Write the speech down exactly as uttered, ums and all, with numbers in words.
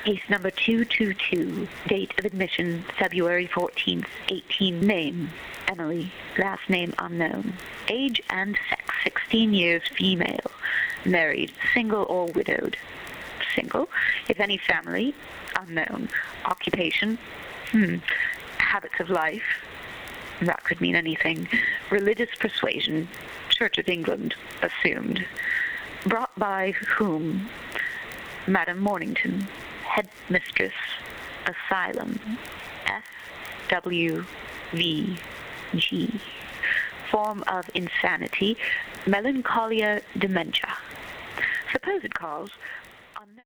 Case number two two two. Date of admission, February fourteenth, eighteen. Name, Emily. Last name unknown. Age and sex, sixteen years, female. Married, single or widowed. Single. If any family, unknown. Occupation, hmm. Habits of life, that could mean anything. Religious persuasion, Church of England, assumed. Brought by whom? Madam Mornington. Headmistress. Asylum. F W V G. Form of insanity, melancholia, dementia. Supposed cause,